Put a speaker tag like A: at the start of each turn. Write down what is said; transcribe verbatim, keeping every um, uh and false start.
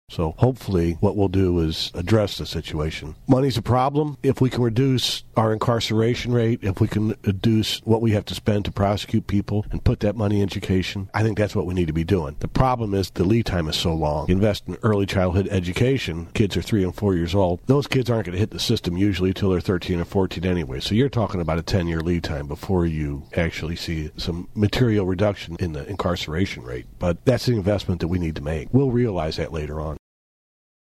A: So hopefully what we'll do is address the situation. Money's a problem. If we can reduce our incarceration rate, if we can reduce what we have to spend to prosecute people and put that money in education, I think that's what we need to be doing. The problem is the lead time is so long. You invest in early childhood education, kids are three and four years old. Those kids aren't going to hit the system usually until they're thirteen or fourteen anyway. So you're talking about a ten-year lead time before you actually see some material reduction in the incarceration rate. But that's the investment that we need to make. We'll realize that later on.